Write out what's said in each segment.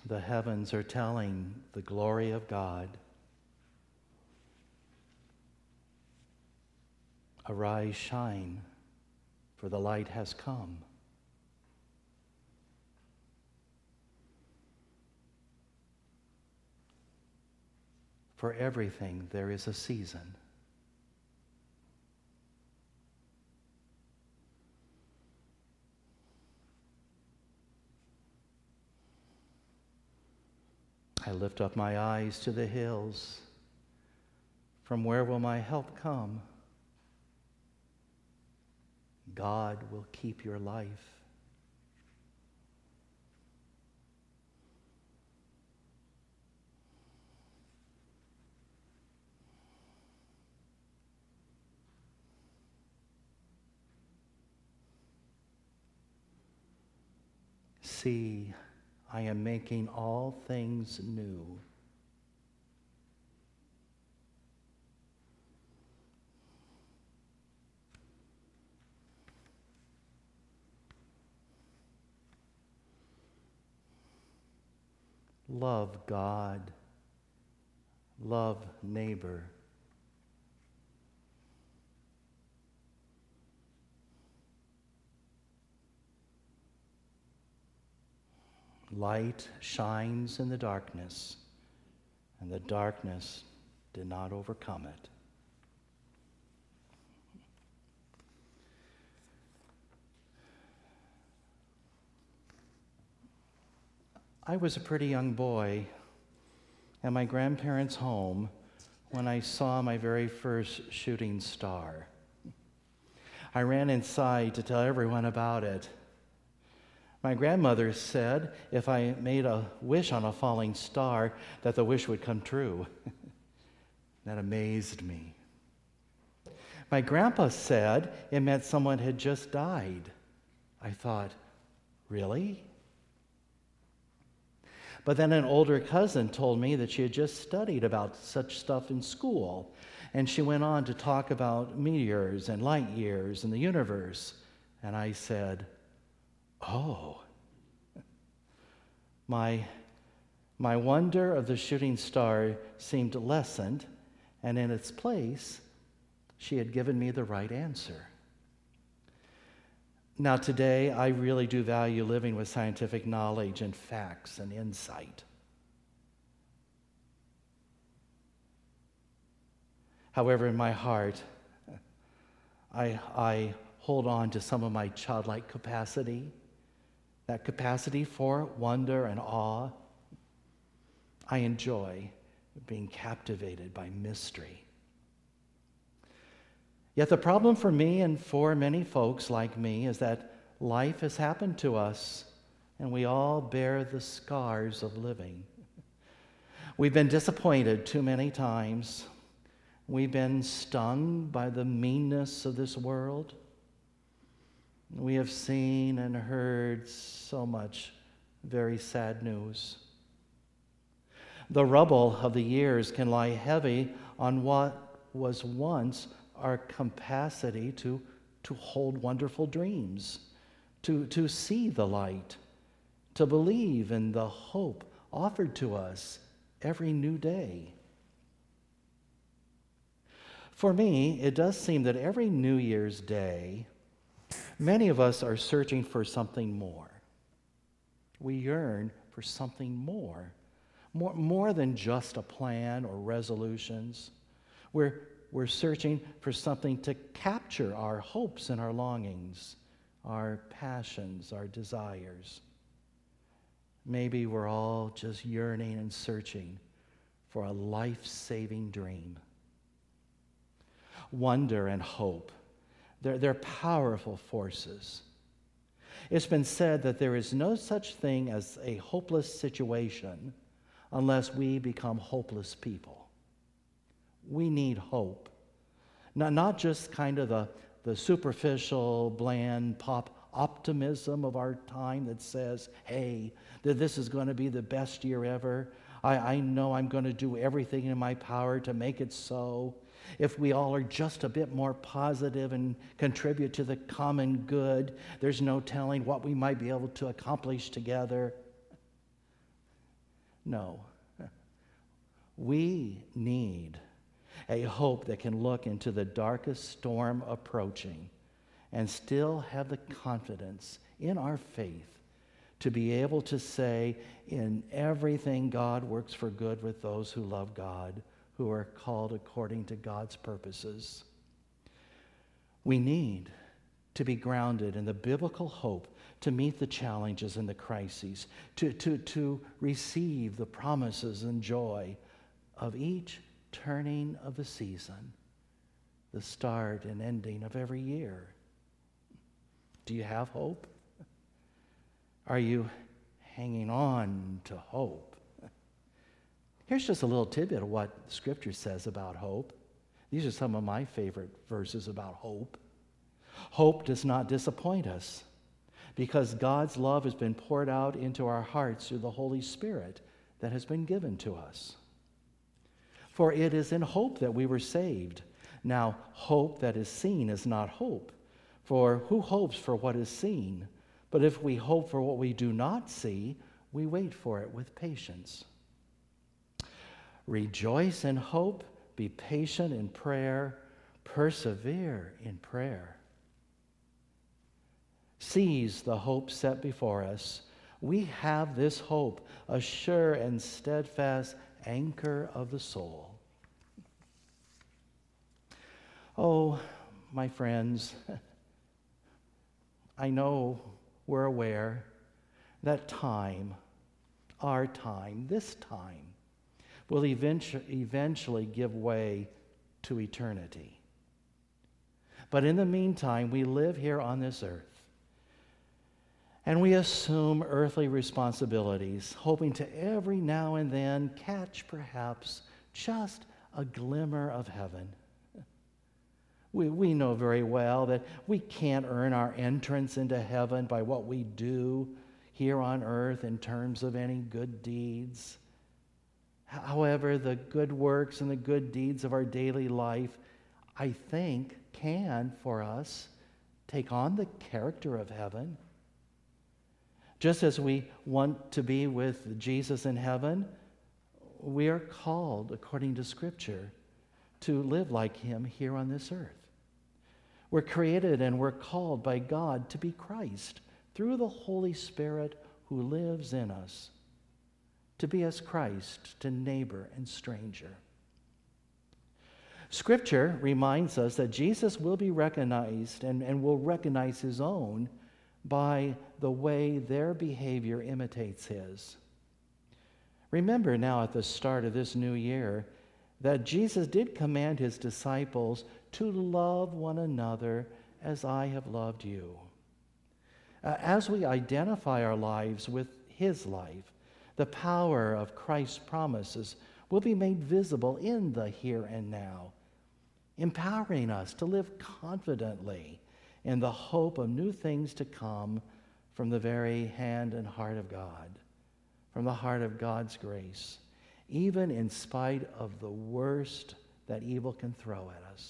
the heavens are telling the glory of God. Arise, shine, for the light has come. For everything there is a season. I lift up my eyes to the hills. From where will my help come? God will keep your life. See, I am making all things new. Love God. Love neighbor. Light shines in the darkness, and the darkness did not overcome it. I was a pretty young boy at my grandparents' home when I saw my very first shooting star. I ran inside to tell everyone about it. My grandmother said if I made a wish on a falling star, that the wish would come true. That amazed me. My grandpa said it meant someone had just died. I thought, really? But then an older cousin told me that she had just studied about such stuff in school, and she went on to talk about meteors and light years and the universe. And I said, oh. My wonder of the shooting star seemed lessened, and in its place, she had given me the right answer. Now today, I really do value living with scientific knowledge and facts and insight. However, in my heart, I hold on to some of my childlike capacity, that capacity for wonder and awe. I enjoy being captivated by mystery. Yet the problem for me and for many folks like me is that life has happened to us, and we all bear the scars of living. We've been disappointed too many times. We've been stung by the meanness of this world. We have seen and heard so much very sad news. The rubble of the years can lie heavy on what was once our capacity to hold wonderful dreams, to see the light, to believe in the hope offered to us every new day. For me, it does seem that every New Year's Day, many of us are searching for something more. We yearn for something more than just a plan or resolutions. We're searching for something to capture our hopes and our longings, our passions, our desires. Maybe we're all just yearning and searching for a life-saving dream. Wonder and hope, they're powerful forces. It's been said that there is no such thing as a hopeless situation unless we become hopeless people. We need hope. Not just kind of the superficial, bland pop optimism of our time that says, hey, this is going to be the best year ever. I know I'm going to do everything in my power to make it so. If we all are just a bit more positive and contribute to the common good, there's no telling what we might be able to accomplish together. No. We need a hope that can look into the darkest storm approaching and still have the confidence in our faith to be able to say, in everything God works for good with those who love God, who are called according to God's purposes. We need to be grounded in the biblical hope to meet the challenges and the crises, to receive the promises and joy of each turning of the season, the start and ending of every year. Do you have hope? Are you hanging on to hope? Here's just a little tidbit of what Scripture says about hope. These are some of my favorite verses about hope. Hope does not disappoint us because God's love has been poured out into our hearts through the Holy Spirit that has been given to us. For it is in hope that we were saved. Now, hope that is seen is not hope. For who hopes for what is seen? But if we hope for what we do not see, we wait for it with patience. Rejoice in hope, be patient in prayer, persevere in prayer. Seize the hope set before us. We have this hope, a sure and steadfast anchor of the soul. Oh, my friends, I know we're aware that time, our time, this time, will eventually give way to eternity. But in the meantime, we live here on this earth, and we assume earthly responsibilities, hoping to every now and then catch perhaps just a glimmer of heaven. We know very well that we can't earn our entrance into heaven by what we do here on earth in terms of any good deeds. However, the good works and the good deeds of our daily life, I think, can, for us, take on the character of heaven. Just as we want to be with Jesus in heaven, we are called, according to Scripture, to live like him here on this earth. We're created and we're called by God to be Christ through the Holy Spirit who lives in us, to be as Christ to neighbor and stranger. Scripture reminds us that Jesus will be recognized and will recognize his own by the way their behavior imitates his. Remember now at the start of this new year that Jesus did command his disciples to love one another as I have loved you. As we identify our lives with his life, the power of Christ's promises will be made visible in the here and now, empowering us to live confidently in the hope of new things to come from the very hand and heart of God, from the heart of God's grace, even in spite of the worst that evil can throw at us.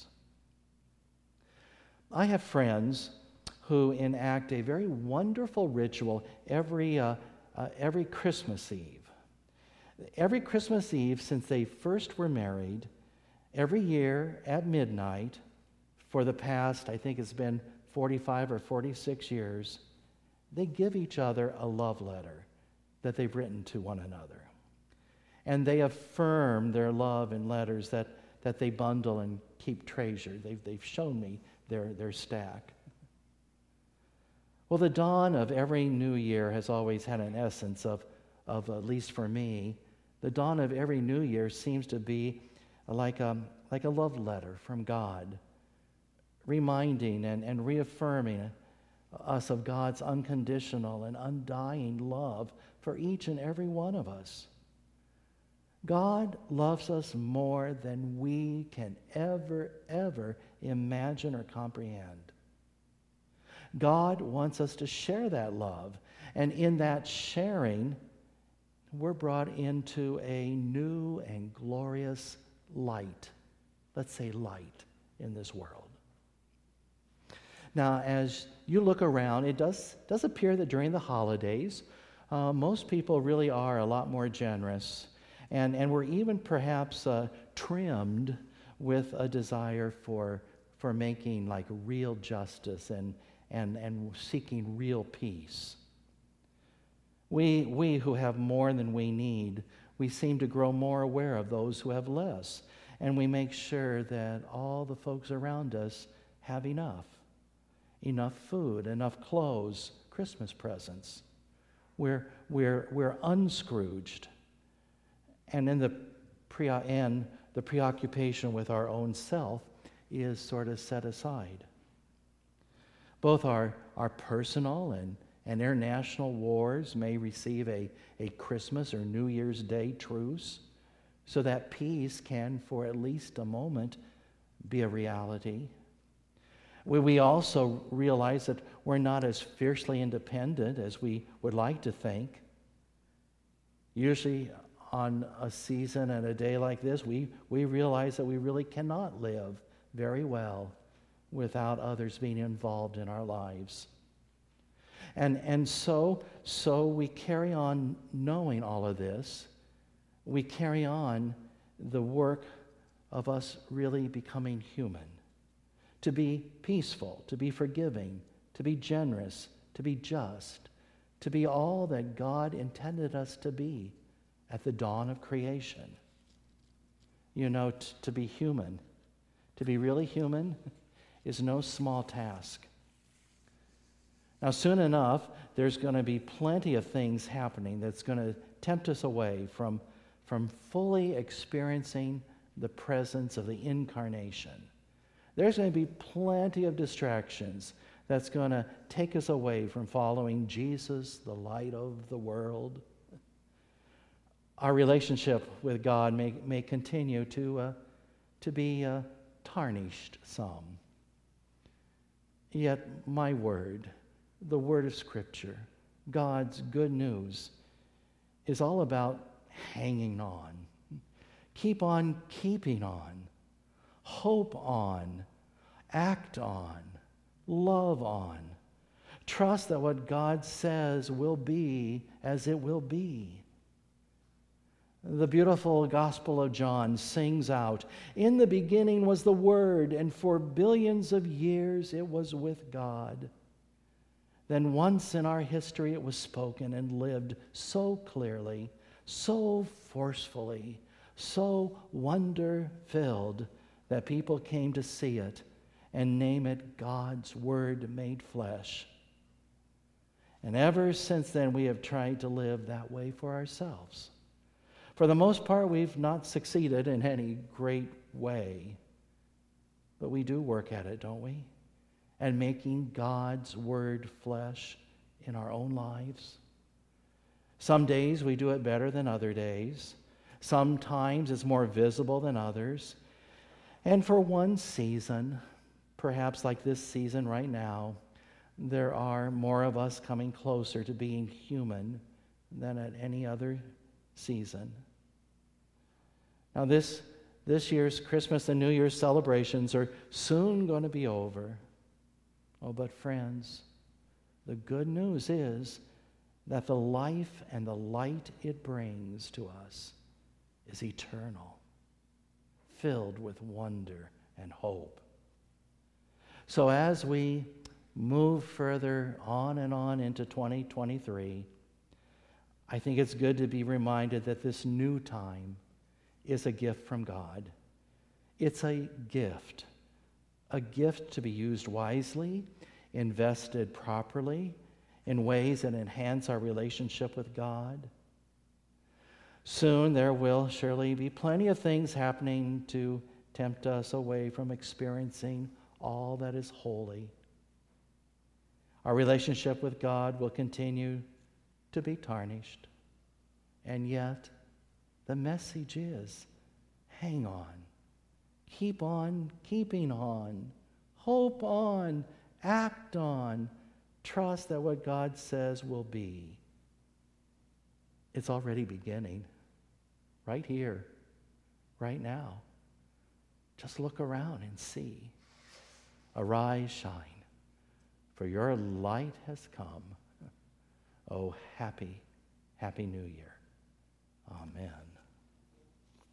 I have friends who enact a very wonderful ritual every Christmas Eve. Every Christmas Eve since they first were married, every year at midnight, for the past, I think it's been 45 or 46 years, they give each other a love letter that they've written to one another. And they affirm their love in letters that they bundle and keep treasured. They've shown me their stack. Well, the dawn of every new year has always had an essence of at least for me, the dawn of every new year seems to be like a love letter from God, reminding and reaffirming us of God's unconditional and undying love for each and every one of us. God loves us more than we can ever imagine or comprehend. God wants us to share that love, and in that sharing, we're brought into a new and glorious light. Let's say light in this world. Now, as you look around, it does appear that during the holidays, Most people really are a lot more generous, and we're even perhaps trimmed with a desire for making like real justice and seeking real peace. We who have more than we need, we seem to grow more aware of those who have less, and we make sure that all the folks around us have enough food, enough clothes, Christmas presents. We're unscrooged, and in the preoccupation with our own self is sort of set aside. Both our personal and international wars may receive a Christmas or New Year's Day truce so that peace can, for at least a moment, be a reality. We also realize that we're not as fiercely independent as we would like to think. Usually on a season and a day like this, we realize that we really cannot live very well without others being involved in our lives. And so we carry on knowing all of this. We carry on the work of us really becoming human, to be peaceful, to be forgiving, to be generous, to be just, to be all that God intended us to be at the dawn of creation. You know, to be human, to be really human is no small task. Now, soon enough, there's going to be plenty of things happening that's going to tempt us away from fully experiencing the presence of the incarnation. There's going to be plenty of distractions that's going to take us away from following Jesus, the light of the world. Our relationship with God may continue to be tarnished some. Yet my word, the word of Scripture, God's good news, is all about hanging on. Keep on keeping on. Hope on. Act on. Love on. Trust that what God says will be as it will be. The beautiful Gospel of John sings out, "In the beginning was the Word, and for billions of years it was with God." Then once in our history it was spoken and lived so clearly, so forcefully, so wonder-filled that people came to see it and name it God's Word made flesh. And ever since then we have tried to live that way for ourselves. For the most part, we've not succeeded in any great way. But we do work at it, don't we? And making God's Word flesh in our own lives. Some days we do it better than other days. Sometimes it's more visible than others. And for one season, perhaps like this season right now, there are more of us coming closer to being human than at any other season. Now this year's Christmas and New Year's celebrations are soon going to be over. Oh, but friends, the good news is that the life and the light it brings to us is eternal, filled with wonder and hope. So as we move further on and on into 2023, I think it's good to be reminded that this new time is a gift from God. It's a gift to be used wisely, invested properly, in ways that enhance our relationship with God. Soon there will surely be plenty of things happening to tempt us away from experiencing all that is holy. Our relationship with God will continue to be tarnished. And yet, the message is, hang on. Keep on keeping on. Hope on. Act on. Trust that what God says will be. It's already beginning. Right here. Right now. Just look around and see. Arise, shine, for your light has come. Oh, happy Happy New Year. Amen.